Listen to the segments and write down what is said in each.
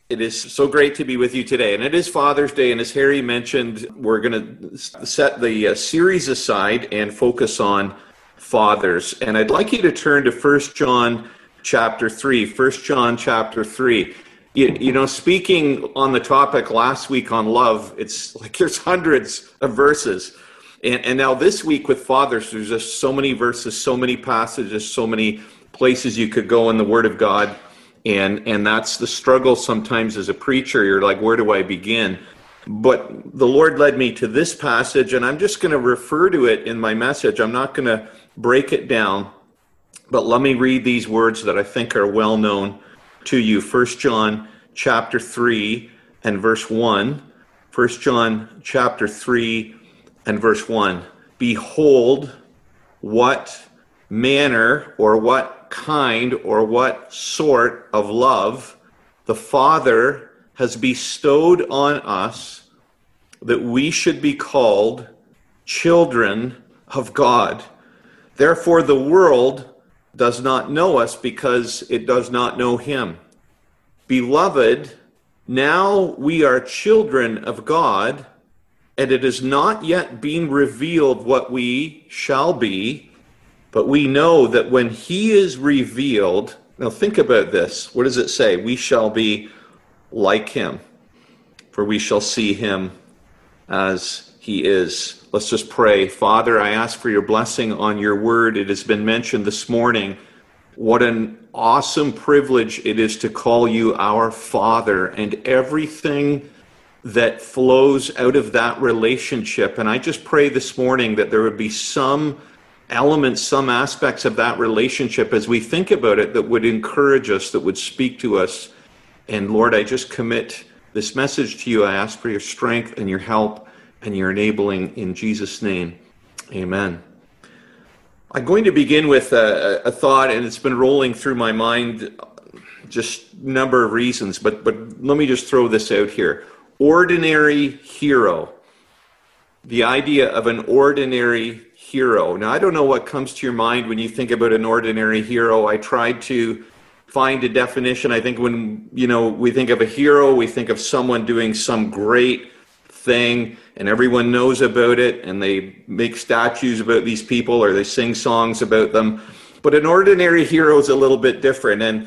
It is so great to be with you today. And it is Father's Day. And as Harry mentioned, we're going to set the series aside and focus on fathers. And I'd like you to turn to 1 John chapter 3. 1 John chapter 3. You know, speaking on the topic last week on love, it's like there's hundreds of verses. And now this week with fathers, there's just so many verses, so many passages, so many places you could go in the Word of God. And that's the struggle sometimes as a preacher. You're like, where do I begin? But the Lord led me to this passage, and I'm just going to refer to it in my message. I'm not going to break it down, but let me read these words that I think are well known to you. 1 John chapter 3 and verse 1. 1 John chapter 3 and verse 1. Behold, what manner or what kind or what sort of love the Father has bestowed on us, that we should be called children of God. Therefore the world does not know us because it does not know him. Beloved, now we are children of God, and it has not yet been revealed what we shall be. But we know that when he is revealed, now think about this. What does it say? We shall be like him, for we shall see him as he is. Let's just pray. Father, I ask for your blessing on your word. It has been mentioned this morning. What an awesome privilege it is to call you our Father, and everything that flows out of that relationship. And I just pray this morning that there would be some elements, some aspects of that relationship as we think about it that would encourage us, that would speak to us. And Lord, I just commit this message to you. I ask for your strength and your help and your enabling in Jesus' name. Amen. I'm going to begin with a thought, and it's been rolling through my mind just a number of reasons, but let me just throw this out here. Ordinary hero. The idea of an ordinary hero. Now, I don't know what comes to your mind when you think about an ordinary hero. I tried to find a definition. I think when, we think of a hero, we think of someone doing some great thing and everyone knows about it and they make statues about these people or they sing songs about them. But an ordinary hero is a little bit different, and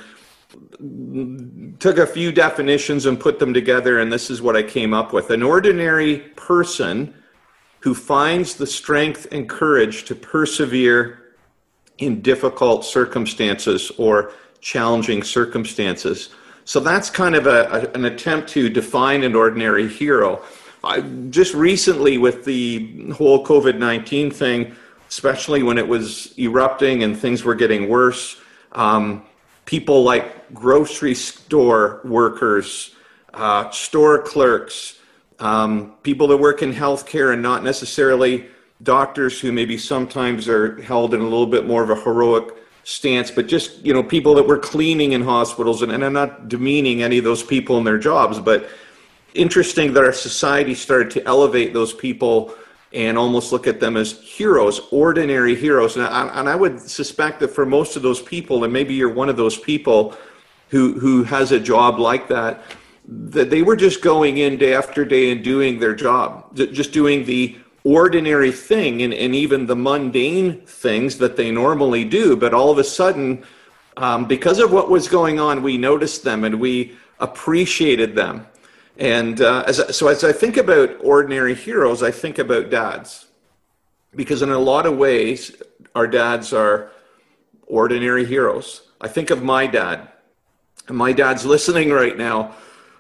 took a few definitions and put them together, and this is what I came up with. An ordinary person who finds the strength and courage to persevere in difficult circumstances or challenging circumstances. So that's kind of an attempt to define an ordinary hero. Just recently with the whole COVID-19 thing, especially when it was erupting and things were getting worse, people like grocery store workers, store clerks, people that work in healthcare and not necessarily doctors who maybe sometimes are held in a little bit more of a heroic stance, but just, people that were cleaning in hospitals, and I'm not demeaning any of those people in their jobs, but interesting that our society started to elevate those people and almost look at them as heroes, ordinary heroes. And I would suspect that for most of those people, and maybe you're one of those people who has a job like that they were just going in day after day and doing their job, just doing the ordinary thing and even the mundane things that they normally do. But all of a sudden, because of what was going on, we noticed them and we appreciated them. And as I think about ordinary heroes, I think about dads. Because in a lot of ways, our dads are ordinary heroes. I think of my dad. And my dad's listening right now.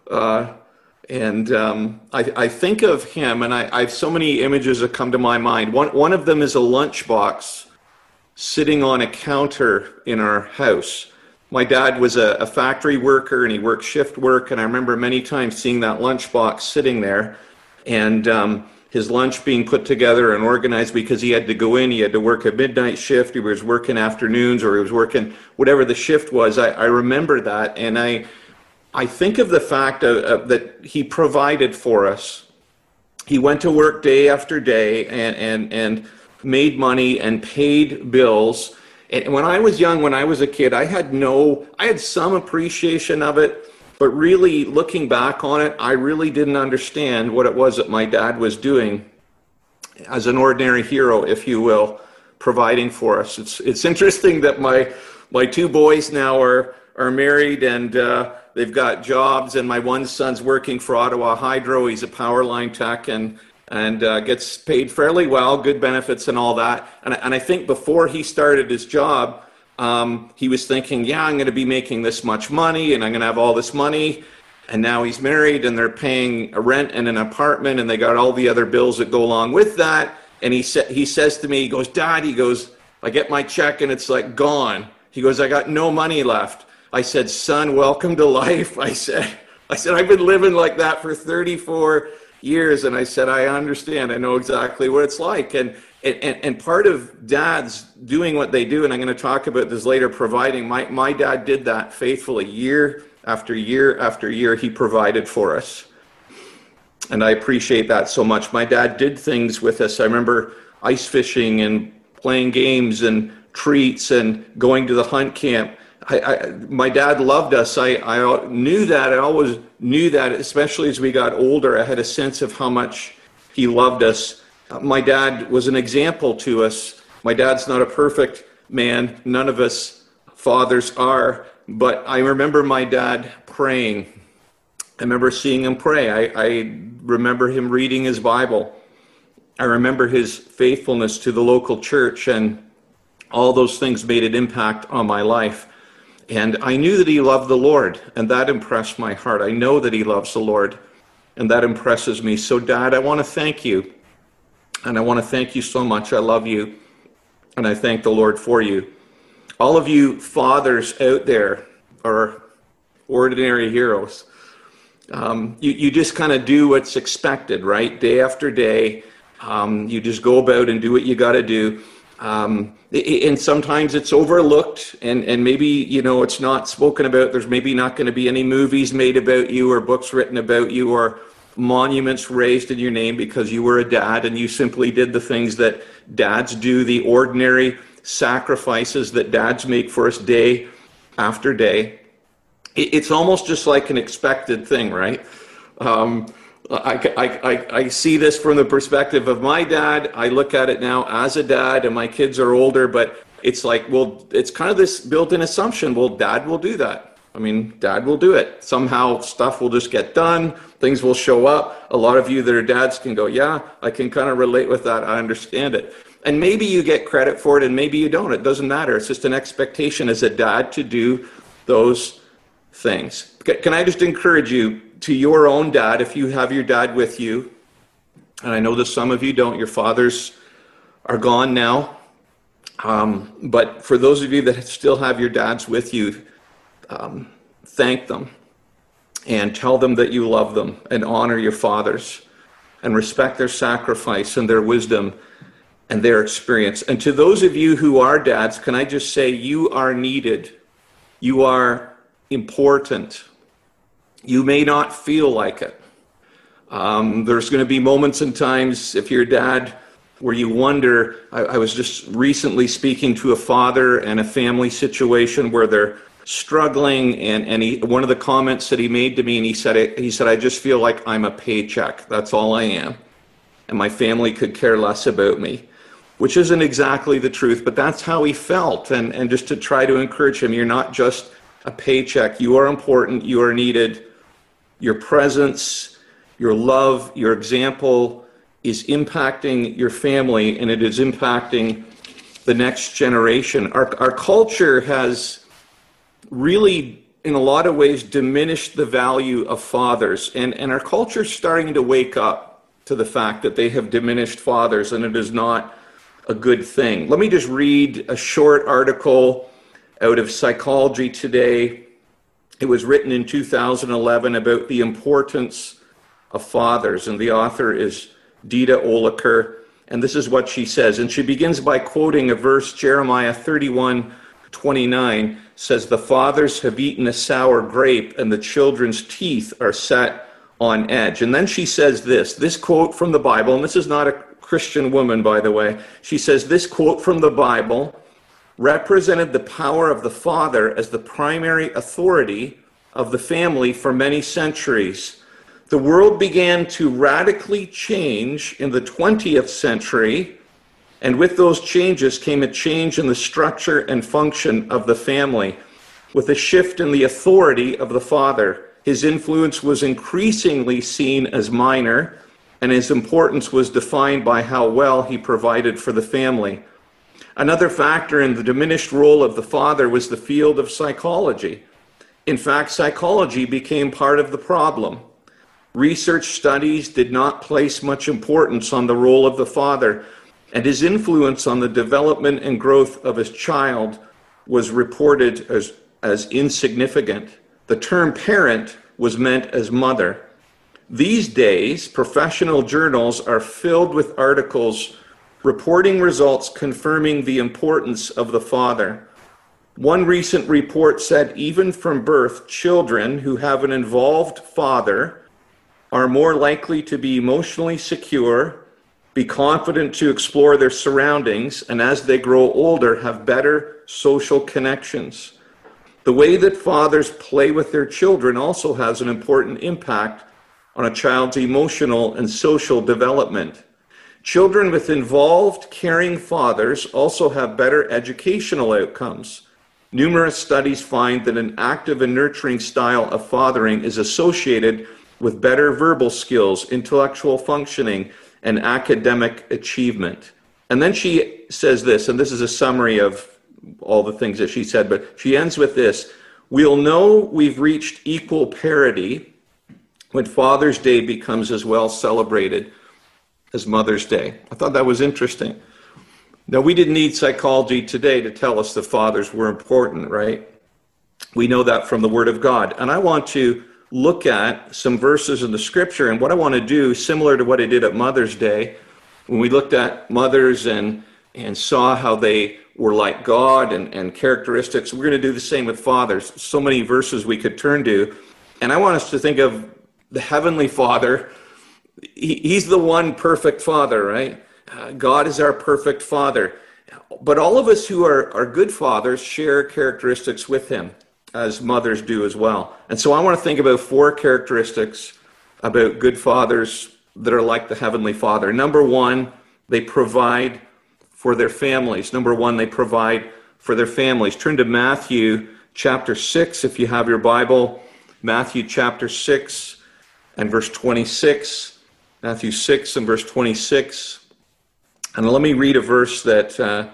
I think of him, and I have so many images that come to my mind. One of them is a lunchbox sitting on a counter in our house. My dad was a factory worker, and he worked shift work, and I remember many times seeing that lunchbox sitting there, and his lunch being put together and organized because he had to go in, he had to work a midnight shift, he was working afternoons, or he was working whatever the shift was. I remember that, and I think of the fact that he provided for us. He went to work day after day and made money and paid bills. And when I was young, when I was a kid, I had some appreciation of it, But really, looking back on it, I really didn't understand what it was that my dad was doing as an ordinary hero, if you will, providing for us. It's interesting that my two boys now are married, and they've got jobs, and my one son's working for Ottawa Hydro. He's a power line tech and gets paid fairly well, good benefits and all that. And I think before he started his job, he was thinking, yeah, I'm going to be making this much money and I'm going to have all this money. And now he's married and they're paying a rent and an apartment and they got all the other bills that go along with that. And he says to me, he goes, Dad, he goes, I get my check and it's like gone. He goes, I got no money left. I said, son, welcome to life. I said, I've been living like that for 34 years. And I said, I understand. I know exactly what it's like. And part of dads doing what they do, and I'm going to talk about this later, providing, my dad did that faithfully year after year after year. He provided for us. And I appreciate that so much. My dad did things with us. I remember ice fishing and playing games and treats and going to the hunt camp. My dad loved us. I knew that. I always knew that, especially as we got older. I had a sense of how much he loved us. My dad was an example to us. My dad's not a perfect man. None of us fathers are. But I remember my dad praying. I remember seeing him pray. I remember him reading his Bible. I remember his faithfulness to the local church, and all those things made an impact on my life. And I knew that he loved the Lord, and that impressed my heart. I know that he loves the Lord, and that impresses me. So, Dad, I want to thank you. And I want to thank you so much. I love you, and I thank the Lord for you. All of you fathers out there are ordinary heroes. You just kind of do what's expected, right? Day after day, you just go about and do what you got to do. And sometimes it's overlooked, and maybe, it's not spoken about. There's maybe not going to be any movies made about you or books written about you or monuments raised in your name because you were a dad and you simply did the things that dads do, the ordinary sacrifices that dads make for us day after day. It's almost just like an expected thing, right? I see this from the perspective of my dad. I look at it now as a dad, and my kids are older, but it's like, well, it's kind of this built-in assumption. Well, dad will do that. I mean, dad will do it. Somehow stuff will just get done. Things will show up. A lot of you that are dads can go, yeah, I can kind of relate with that. I understand it. And maybe you get credit for it and maybe you don't. It doesn't matter. It's just an expectation as a dad to do those things. Can I just encourage you to your own dad, if you have your dad with you, and I know that some of you don't, your fathers are gone now, but for those of you that still have your dads with you, thank them and tell them that you love them and honor your fathers and respect their sacrifice and their wisdom and their experience. And to those of you who are dads, can I just say you are needed. You are important. You may not feel like it. There's going to be moments and times, if you're a dad, where you wonder. I was just recently speaking to a father and a family situation where they're struggling, and one of the comments that he made to me, and he said, I just feel like I'm a paycheck. That's all I am. And my family could care less about me, which isn't exactly the truth, but that's how he felt. And just to try to encourage him, you're not just a paycheck. You are important. You are needed. Your presence, your love, your example is impacting your family, and it is impacting the next generation. Our culture has really, in a lot of ways, diminished the value of fathers. And our culture is starting to wake up to the fact that they have diminished fathers, and it is not a good thing. Let me just read a short article out of Psychology Today. It was written in 2011 about the importance of fathers, and the author is Dita Oliker. And this is what she says. And she begins by quoting a verse, Jeremiah 31:29 says, "The fathers have eaten a sour grape, and the children's teeth are set on edge." And then she says this quote from the Bible, and this is not a Christian woman, by the way. She says, this quote from the Bible represented the power of the father as the primary authority of the family for many centuries. The world began to radically change in the 20th century, and with those changes came a change in the structure and function of the family, with a shift in the authority of the father. His influence was increasingly seen as minor, and his importance was defined by how well he provided for the family. Another factor in the diminished role of the father was the field of psychology. In fact, psychology became part of the problem. Research studies did not place much importance on the role of the father, and his influence on the development and growth of his child was reported as insignificant. The term parent was meant as mother. These days, professional journals are filled with articles reporting results confirming the importance of the father. One recent report said even from birth, children who have an involved father are more likely to be emotionally secure, be confident to explore their surroundings, and as they grow older, have better social connections. The way that fathers play with their children also has an important impact on a child's emotional and social development. Children with involved, caring fathers also have better educational outcomes. Numerous studies find that an active and nurturing style of fathering is associated with better verbal skills, intellectual functioning, and academic achievement. And then she says this, and this is a summary of all the things that she said, but she ends with this: we'll know we've reached equal parity when Father's Day becomes as well celebrated as Mother's Day. I thought that was interesting. Now, we didn't need psychology today to tell us that fathers were important, right? We know that from the Word of God. And I want to look at some verses in the Scripture, and what I want to do, similar to what I did at Mother's Day, when we looked at mothers and saw how they were like God and characteristics, we're going to do the same with fathers. So many verses we could turn to. And I want us to think of the Heavenly Father. He's the one perfect father, right? God is our perfect father. But all of us who are good fathers share characteristics with him, as mothers do as well. And so I want to think about 4 characteristics about good fathers that are like the Heavenly Father. Number 1, they provide for their families. Number 1, they provide for their families. Turn to Matthew chapter 6 if you have your Bible. Matthew chapter 6 and verse 26. Matthew 6 and verse 26. And let me read a verse that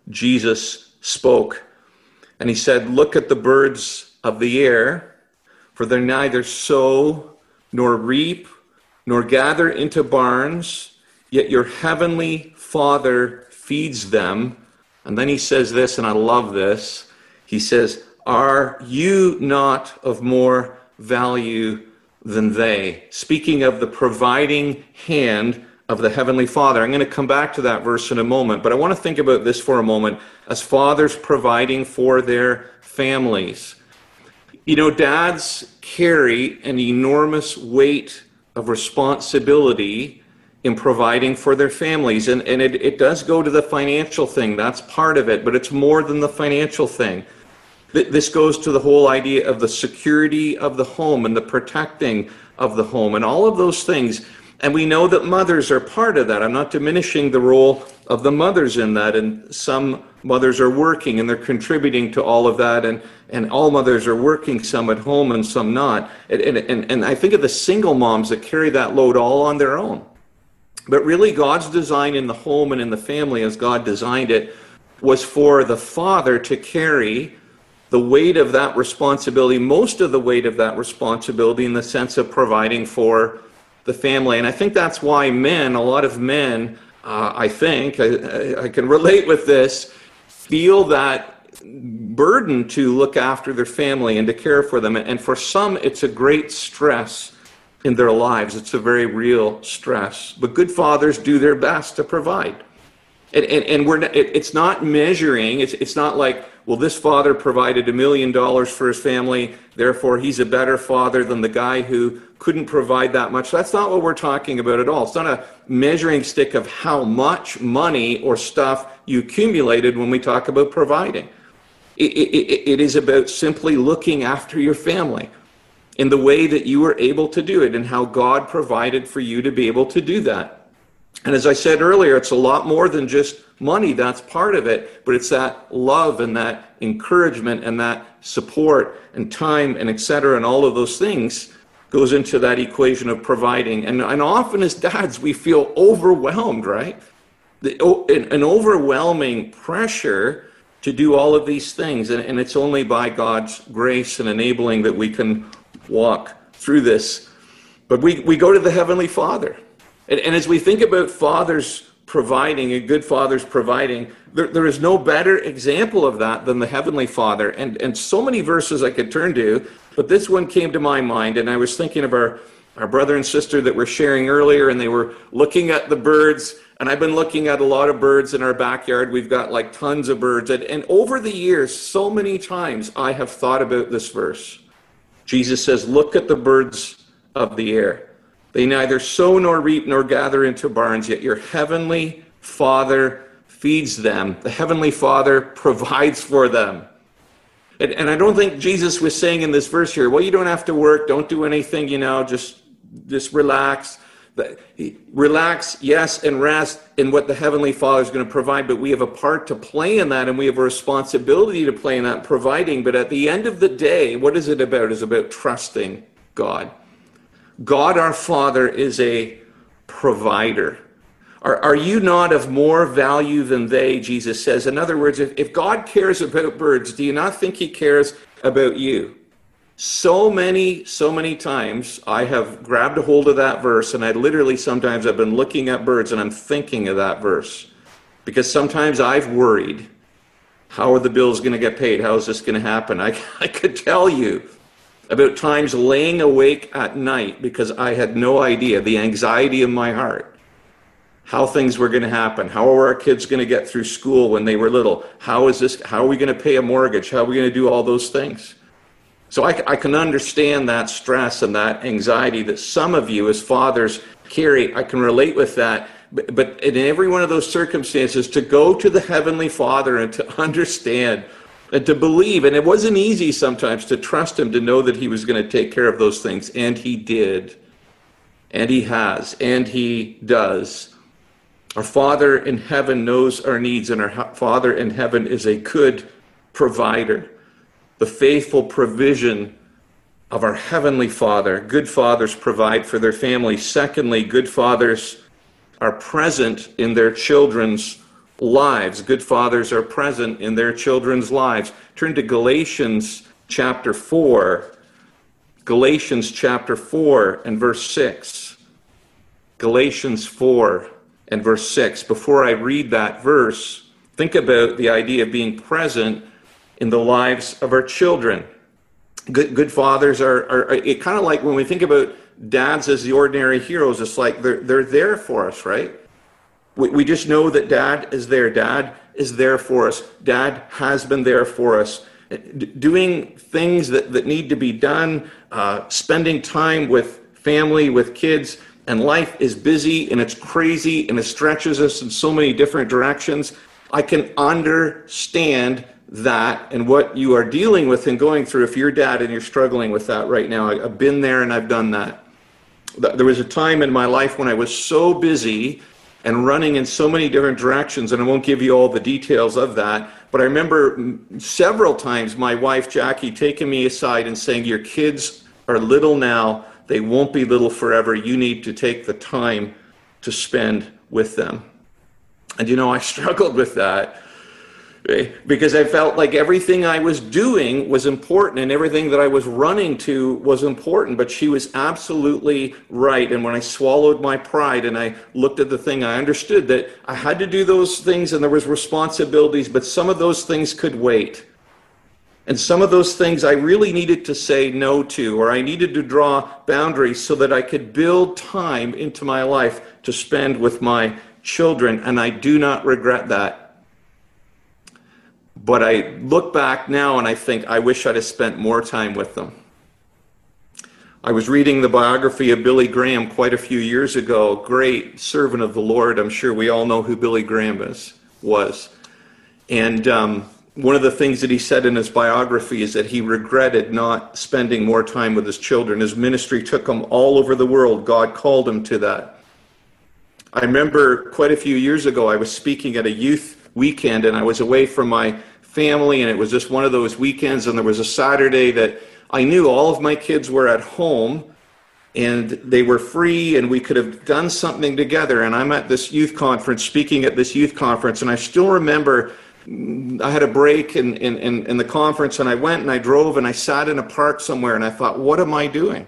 Jesus spoke. And he said, "Look at the birds of the air, for they neither sow nor reap nor gather into barns, yet your heavenly Father feeds them." And then he says this, and I love this. He says, "Are you not of more value than they?" Speaking of the providing hand of the Heavenly Father. I'm going to come back to that verse in a moment, but I want to think about this for a moment as fathers providing for their families. You know, dads carry an enormous weight of responsibility in providing for their families, and it does go to the financial thing. That's part of it, but it's more than the financial thing. This goes to the whole idea of the security of the home and the protecting of the home and all of those things. And we know that mothers are part of that. I'm not diminishing the role of the mothers in that. And some mothers are working and they're contributing to all of that. And all mothers are working, some at home and some not. And I think of the single moms that carry that load all on their own. But really, God's design in the home and in the family, as God designed it, was for the father to carry the weight of that responsibility, most of the weight of that responsibility, in the sense of providing for the family. And I think that's why men, a lot of men, I think, I can relate with this, feel that burden to look after their family and to care for them. And for some, it's a great stress in their lives. It's a very real stress. But good fathers do their best to provide. And it's not measuring, it's not like, well, this father provided $1 million for his family, therefore he's a better father than the guy who couldn't provide that much. That's not what we're talking about at all. It's not a measuring stick of how much money or stuff you accumulated when we talk about providing. It is about simply looking after your family. in the way that you were able to do it and how God provided for you to be able to do that. And as I said earlier, it's a lot more than just money. That's part of it, but it's that love and that encouragement and that support and time and etc. and all of those things goes into that equation of providing. And often as dads, we feel overwhelmed, right? An overwhelming pressure to do all of these things. And it's only by God's grace and enabling that we can walk through this. But we go to the Heavenly Father. And as we think about fathers providing, and good fathers providing, there is no better example of that than the Heavenly Father. And so many verses I could turn to, but this one came to my mind, and I was thinking of our brother and sister that were sharing earlier, and they were looking at the birds, and I've been looking at a lot of birds in our backyard. We've got like tons of birds. And over the years, so many times I have thought about this verse. Jesus says, look at the birds of the air. They neither sow nor reap nor gather into barns, yet your heavenly Father feeds them. The Heavenly Father provides for them. And I don't think Jesus was saying in this verse here, well, you don't have to work, don't do anything, just relax. Relax, yes, and rest in what the Heavenly Father is going to provide, but we have a part to play in that, and we have a responsibility to play in that, providing. But at the end of the day, what is it about? It's about trusting God. God our Father is a provider. Are you not of more value than they, Jesus says? In other words, if God cares about birds, do you not think he cares about you? So many times I have grabbed a hold of that verse, and sometimes I've been looking at birds and I'm thinking of that verse. Because sometimes I've worried, how are the bills going to get paid? How is this going to happen? I could tell you about times laying awake at night because I had no idea, the anxiety in my heart, how things were going to happen. How are our kids going to get through school when they were little? How are we going to pay a mortgage? How are we going to do all those things? So I can understand that stress and that anxiety that some of you as fathers carry. I can relate with that. But in every one of those circumstances, to go to the Heavenly Father and to understand and to believe, and it wasn't easy sometimes to trust him, to know that he was going to take care of those things. And he did. And he has. And he does. Our Father in heaven knows our needs, and our Father in heaven is a good provider. The faithful provision of our Heavenly Father. Good fathers provide for their families. Secondly, good fathers are present in their children's lives. Good fathers are present in their children's lives. Turn to Galatians chapter 4. Galatians chapter 4 and verse 6. Galatians 4 and verse 6. Before I read that verse, think about the idea of being present in the lives of our children. Good fathers are it kind of like when we think about dads as the ordinary heroes, it's like they're there for us, right? We just know that dad is there. Dad is there for us. Dad has been there for us. Doing things that need to be done, spending time with family, with kids, and life is busy and it's crazy and it stretches us in so many different directions. I can understand that and what you are dealing with and going through if you're dad and you're struggling with that right now. I've been there and I've done that. There was a time in my life when I was so busy and running in so many different directions, and I won't give you all the details of that, but I remember several times my wife, Jackie, taking me aside and saying, your kids are little now, they won't be little forever, you need to take the time to spend with them. And I struggled with that because I felt like everything I was doing was important and everything that I was running to was important, but she was absolutely right. And when I swallowed my pride and I looked at the thing, I understood that I had to do those things and there was responsibilities, but some of those things could wait. And some of those things I really needed to say no to, or I needed to draw boundaries so that I could build time into my life to spend with my children, and I do not regret that. But I look back now and I think I wish I'd have spent more time with them. I was reading the biography of Billy Graham quite a few years ago. Great servant of the Lord. I'm sure we all know who Billy Graham was. And one of the things that he said in his biography is that he regretted not spending more time with his children. His ministry took him all over the world. God called him to that. I remember quite a few years ago, I was speaking at a youth weekend, and I was away from my family, and it was just one of those weekends, and there was a Saturday that I knew all of my kids were at home, and they were free, and we could have done something together. And I'm at this youth conference, speaking at this youth conference, and I still remember I had a break in the conference, and I went and I drove and I sat in a park somewhere, and I thought, what am I doing?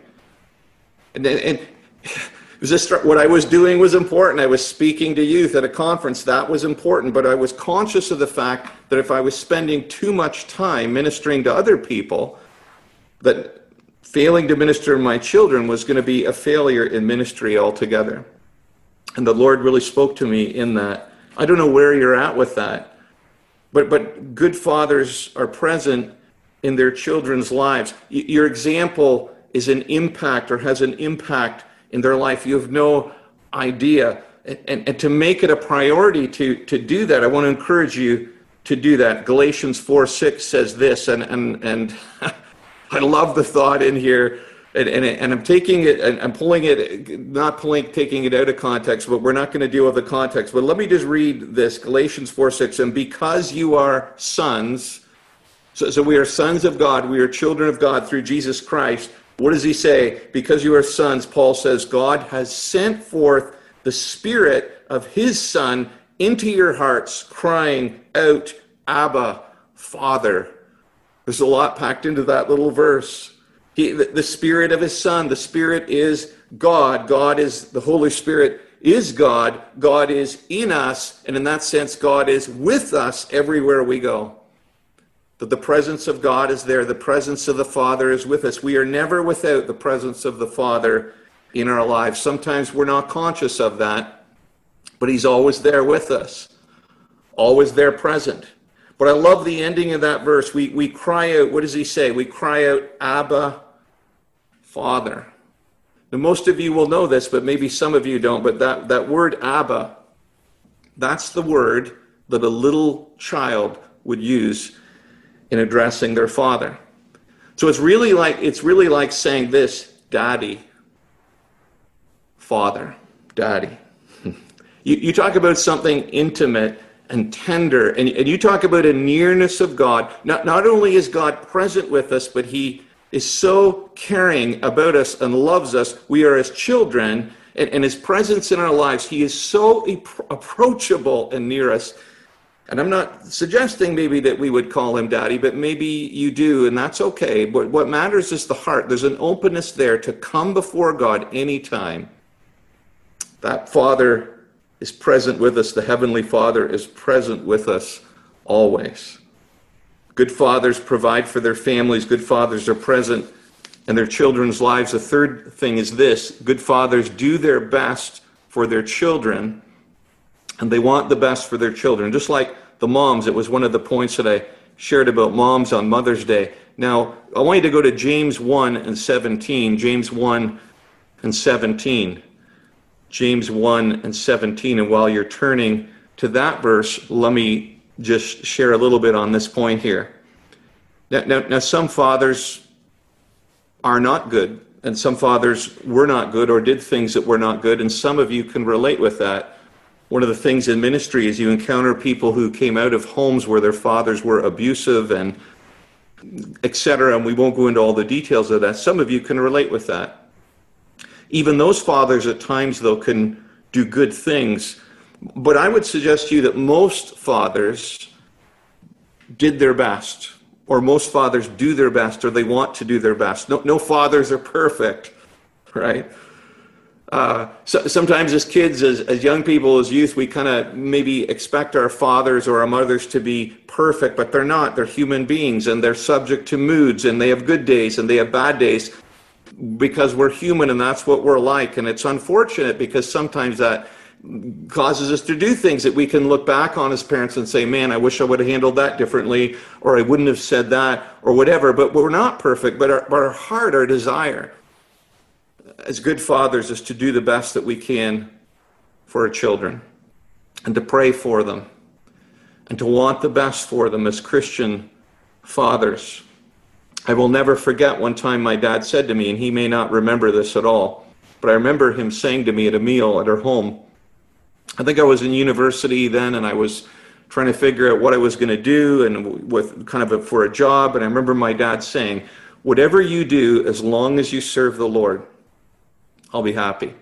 And it was just, what I was doing was important. I was speaking to youth at a conference. That was important, but I was conscious of the fact that if I was spending too much time ministering to other people, that failing to minister to my children was going to be a failure in ministry altogether. And the Lord really spoke to me in that. I don't know where you're at with that, but good fathers are present in their children's lives. Your example is an impact, or has an impact in their life. You have no idea. And to make it a priority to do that, I want to encourage you to do that. Galatians 4:6 says this, and I love the thought in here, and I'm taking it, and I'm pulling it, taking it out of context, but we're not going to deal with the context. But let me just read this, Galatians 4:6, and because you are sons, so we are sons of God, we are children of God through Jesus Christ. What does he say? Because you are sons, Paul says, God has sent forth the Spirit of his Son into your hearts, crying out, Abba, Father. There's a lot packed into that little verse. The Spirit of his Son, the Spirit is God. God is, the Holy Spirit is God. God is in us, and in that sense, God is with us everywhere we go. That the presence of God is there. The presence of the Father is with us. We are never without the presence of the Father in our lives. Sometimes we're not conscious of that, but he's always there with us, always there present. But I love the ending of that verse. We cry out, what does he say? We cry out, Abba, Father. Now, most of you will know this, but maybe some of you don't. But that word Abba, that's the word that a little child would use in addressing their father. So it's really like saying this, Daddy, Father, Daddy. You talk about something intimate and tender, and you talk about a nearness of God. Not only is God present with us, but he is so caring about us and loves us. We are his children, and his presence in our lives, he is so approachable and near us. And I'm not suggesting maybe that we would call him Daddy, but maybe you do, and that's okay. But what matters is the heart. There's an openness there to come before God anytime. That Father is present with us. The Heavenly Father is present with us always. Good fathers provide for their families. Good fathers are present in their children's lives. The third thing is this: good fathers do their best for their children, and they want the best for their children. Just like the moms, it was one of the points that I shared about moms on Mother's Day. Now, I want you to go to James 1 and 17. James 1 and 17. James 1 and 17. And while you're turning to that verse, let me just share a little bit on this point here. Now some fathers are not good, and some fathers were not good or did things that were not good, and some of you can relate with that. One of the things in ministry is you encounter people who came out of homes where their fathers were abusive and etc., and we won't go into all the details of that. Some of you can relate with that. Even those fathers at times, though, can do good things. But I would suggest to you that most fathers did their best, or most fathers do their best, or they want to do their best. No fathers are perfect, right? So sometimes as kids, as young people, as youth, we kind of maybe expect our fathers or our mothers to be perfect, but they're not. They're human beings, and they're subject to moods, and they have good days and they have bad days, because we're human, and that's what we're like. And it's unfortunate because sometimes that causes us to do things that we can look back on as parents and say, man, I wish I would have handled that differently, or I wouldn't have said that, or whatever. But we're not perfect. But our heart, our desire as good fathers is to do the best that we can for our children and to pray for them and to want the best for them as Christian fathers. I will never forget one time my dad said to me, and he may not remember this at all, but I remember him saying to me at a meal at our home, I think I was in university then, and I was trying to figure out what I was going to do and with kind of for a job. And I remember my dad saying, whatever you do, as long as you serve the Lord, I'll be happy.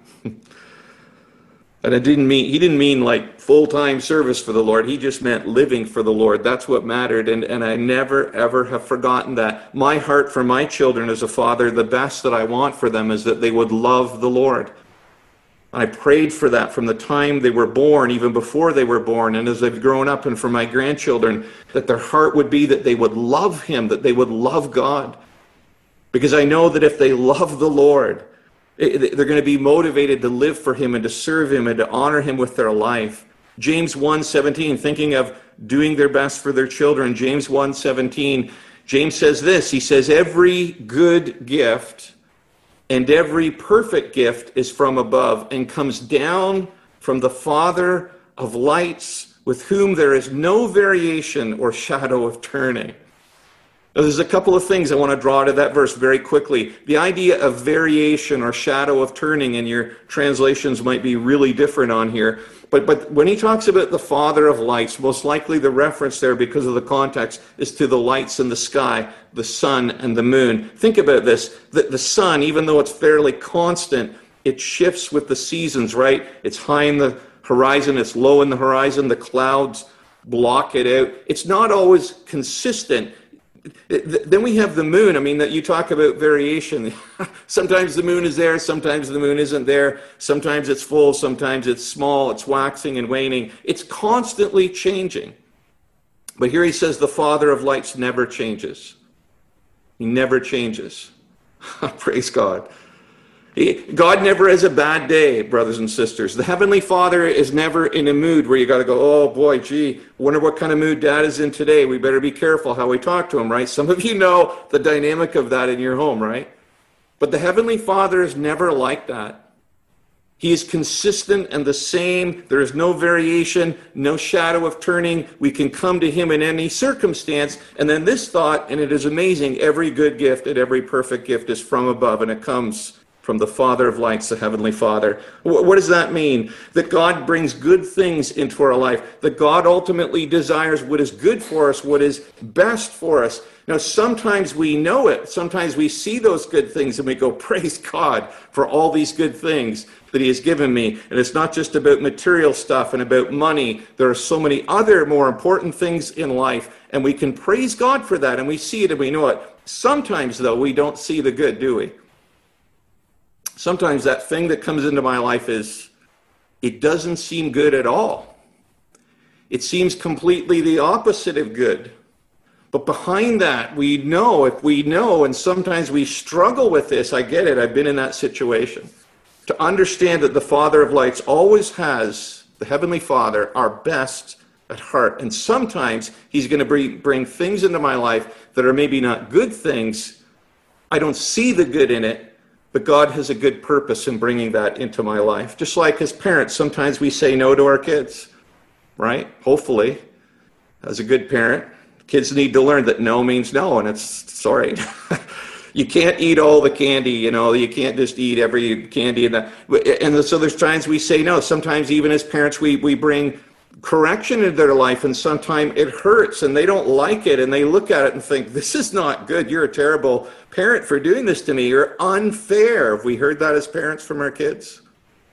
And he didn't mean like full-time service for the Lord. He just meant living for the Lord. That's what mattered. And I never, ever have forgotten that. My heart for my children as a father, the best that I want for them is that they would love the Lord. I prayed for that from the time they were born, even before they were born, and as they've grown up, and for my grandchildren, that their heart would be that they would love Him, that they would love God. Because I know that if they love the Lord, they're going to be motivated to live for Him and to serve Him and to honor Him with their life. James 1:17, thinking of doing their best for their children, James 1:17, James says this, he says, every good gift and every perfect gift is from above and comes down from the Father of lights, with whom there is no variation or shadow of turning. Now, there's a couple of things I want to draw to that verse very quickly. The idea of variation or shadow of turning in your translations might be really different on here. But when he talks about the Father of lights, most likely the reference there, because of the context, is to the lights in the sky, the sun and the moon. Think about this. The sun, even though it's fairly constant, it shifts with the seasons, right? It's high in the horizon, it's low in the horizon, the clouds block it out. It's not always consistent. Then we have the moon. I mean, that you talk about variation. Sometimes the moon is there, sometimes the moon isn't there. Sometimes it's full, sometimes it's small, it's waxing and waning. It's constantly changing. But here he says the Father of lights never changes. He never changes. Praise God. God never has a bad day, brothers and sisters. The Heavenly Father is never in a mood where you got to go, oh boy, gee, wonder what kind of mood Dad is in today. We better be careful how we talk to him, right? Some of you know the dynamic of that in your home, right? But the Heavenly Father is never like that. He is consistent and the same. There is no variation, no shadow of turning. We can come to Him in any circumstance. And then this thought, and it is amazing, every good gift and every perfect gift is from above, and it comes from the Father of lights, the Heavenly Father. What does that mean? That God brings good things into our life. That God ultimately desires what is good for us, what is best for us. Now, sometimes we know it. Sometimes we see those good things and we go, praise God for all these good things that He has given me. And it's not just about material stuff and about money. There are so many other more important things in life. And we can praise God for that. And we see it and we know it. Sometimes, though, we don't see the good, do we? Sometimes that thing that comes into my life it doesn't seem good at all. It seems completely the opposite of good. But behind that, if we know, and sometimes we struggle with this, I get it, I've been in that situation, to understand that the Father of lights always has, the Heavenly Father, our best at heart. And sometimes He's going to bring things into my life that are maybe not good things. I don't see the good in it. But God has a good purpose in bringing that into my life. Just like as parents, sometimes we say no to our kids, right? Hopefully, as a good parent, kids need to learn that no means no, and it's sorry. You can't eat all the candy, you can't just eat every candy. And so there's times we say no. Sometimes even as parents, we bring correction into their life, and sometimes it hurts and they don't like it, and they look at it and think, this is not good. You're a terrible parent for doing this to me. You're unfair. Have we heard that as parents from our kids?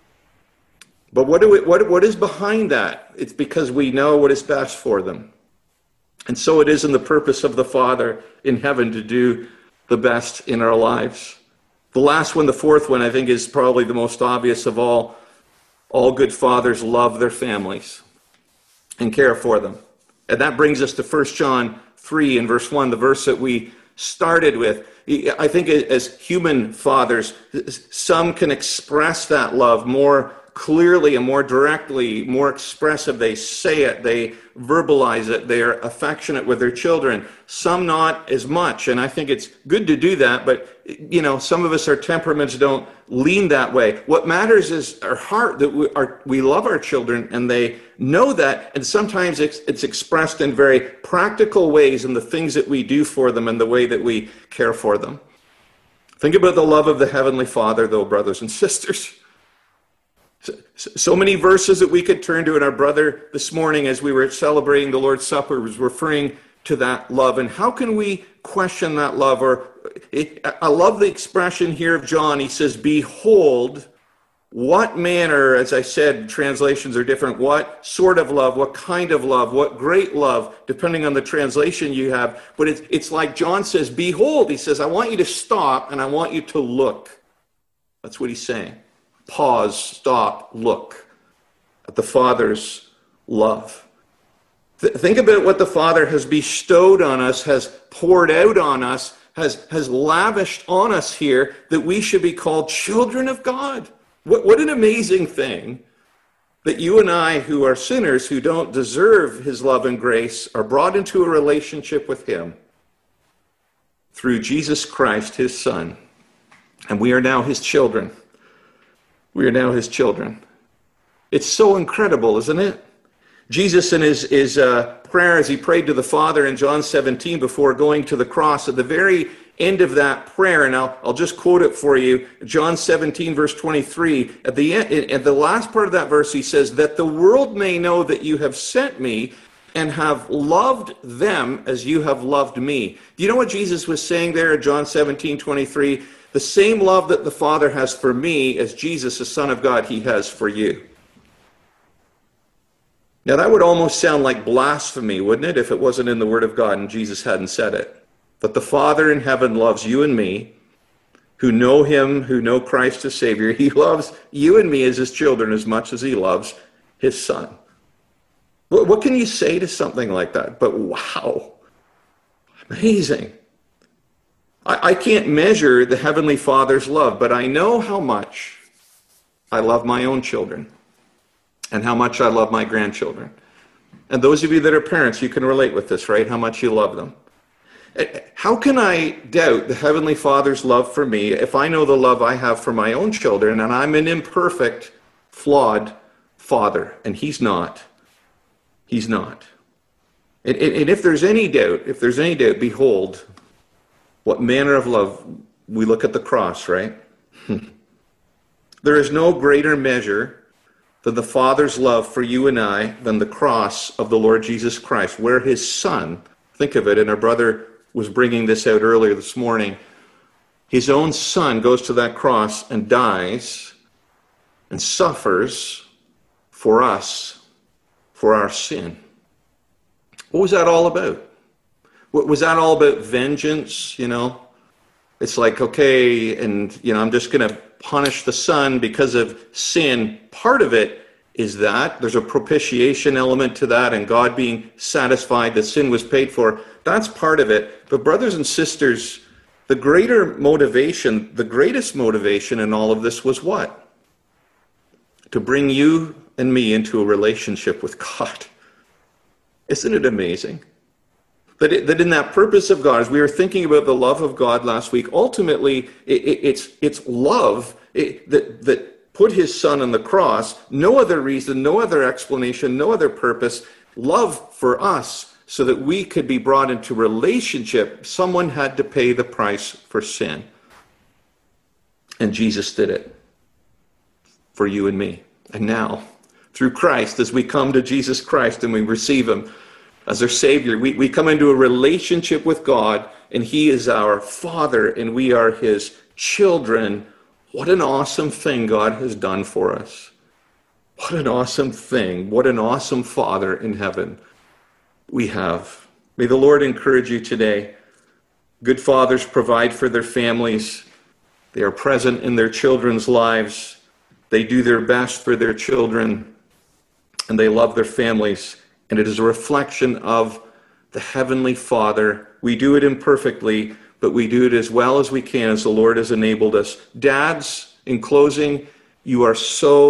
But what is behind that? It's because we know what is best for them. And so it is in the purpose of the Father in heaven to do the best in our lives. The last one, the fourth one, I think is probably the most obvious of all. All good fathers love their families and care for them. And that brings us to 1 John 3 and verse 1, the verse that we started with. I think as human fathers, some can express that love more clearly and more directly, more expressive. They say it, they verbalize it, they're affectionate with their children. Some not as much, and I think it's good to do that, but some of us, our temperaments don't lean that way. What matters is our heart, that we love our children, and they know that, and sometimes it's expressed in very practical ways in the things that we do for them and the way that we care for them. Think about the love of the Heavenly Father, though, brothers and sisters. So many verses that we could turn to, and our brother this morning as we were celebrating the Lord's Supper was referring to that love. And how can we question that love? I love the expression here of John. He says, behold, what manner, as I said, translations are different, what sort of love, what kind of love, what great love, depending on the translation you have. But it's like John says, behold, he says, I want you to stop and I want you to look. That's what he's saying. Pause, stop, look at the Father's love. Think about what the Father has bestowed on us, has poured out on us, has lavished on us here, that we should be called children of God. What an amazing thing that you and I, who are sinners, who don't deserve his love and grace, are brought into a relationship with him through Jesus Christ, his Son. And we are now his children. We are now his children. It's so incredible, isn't it? Jesus, in his prayer as he prayed to the Father in John 17 before going to the cross, at the very end of that prayer, and I'll just quote it for you, John 17, verse 23, at the last part of that verse, he says, that the world may know that you have sent me and have loved them as you have loved me. Do you know what Jesus was saying there in John 17, 23? The same love that the Father has for me as Jesus, the Son of God, he has for you. Now that would almost sound like blasphemy, wouldn't it, if it wasn't in the Word of God and Jesus hadn't said it. That the Father in heaven loves you and me, who know him, who know Christ as Savior. He loves you and me as his children as much as he loves his Son. What can you say to something like that? But wow, amazing. I can't measure the Heavenly Father's love, but I know how much I love my own children and how much I love my grandchildren. And those of you that are parents, you can relate with this, right? How much you love them. How can I doubt the Heavenly Father's love for me if I know the love I have for my own children, and I'm an imperfect, flawed father, and he's not. He's not. And if there's any doubt, behold, what manner of love. We look at the cross, right? There is no greater measure than the Father's love for you and I than the cross of the Lord Jesus Christ, where his Son, think of it, and our brother was bringing this out earlier this morning, his own Son goes to that cross and dies and suffers for us, for our sin. What was that all about? Was that all about vengeance, It's like, okay, and, I'm just going to punish the Son because of sin. Part of it is that. There's a propitiation element to that, and God being satisfied that sin was paid for. That's part of it. But brothers and sisters, the greatest motivation in all of this was what? To bring you and me into a relationship with God. Isn't it amazing? That in that purpose of God, as we were thinking about the love of God last week, ultimately it's love that put his Son on the cross. No other reason, no other explanation, no other purpose. Love for us so that we could be brought into relationship. Someone had to pay the price for sin. And Jesus did it for you and me. And now, through Christ, as we come to Jesus Christ and we receive him as our Savior, we come into a relationship with God, and he is our Father, and we are his children. What an awesome thing God has done for us. What an awesome thing. What an awesome Father in heaven we have. May the Lord encourage you today. Good fathers provide for their families. They are present in their children's lives. They do their best for their children, and they love their families. And it is a reflection of the Heavenly Father. We do it imperfectly, but we do it as well as we can as the Lord has enabled us. Dads, in closing, you are so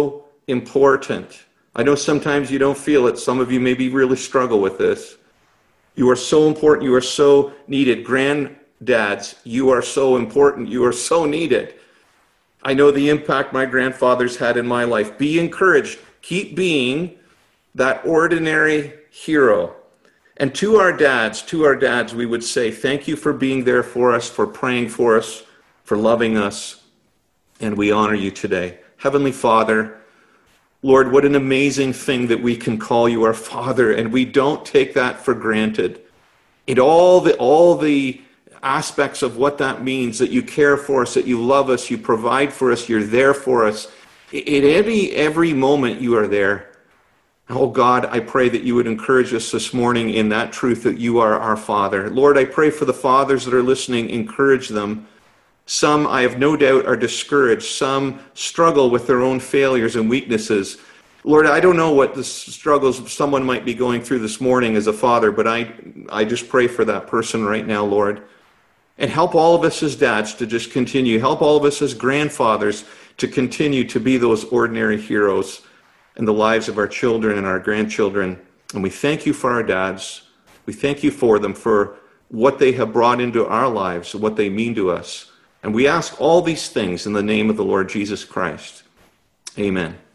important. I know sometimes you don't feel it. Some of you maybe really struggle with this. You are so important. You are so needed. Granddads, you are so important. You are so needed. I know the impact my grandfathers had in my life. Be encouraged. Keep being that ordinary hero. And to our dads, we would say, thank you for being there for us, for praying for us, for loving us, and we honor you today. Heavenly Father, Lord, what an amazing thing that we can call you our Father, and we don't take that for granted. In all the aspects of what that means, that you care for us, that you love us, you provide for us, you're there for us. In every moment you are there. Oh God, I pray that you would encourage us this morning in that truth that you are our Father. Lord, I pray for the fathers that are listening, encourage them. Some, I have no doubt, are discouraged. Some struggle with their own failures and weaknesses. Lord, I don't know what the struggles someone might be going through this morning as a father, but I just pray for that person right now, Lord. And help all of us as dads to just continue. Help all of us as grandfathers to continue to be those ordinary heroes in the lives of our children and our grandchildren. And we thank you for our dads. We thank you for them, for what they have brought into our lives, what they mean to us. And we ask all these things in the name of the Lord Jesus Christ. Amen.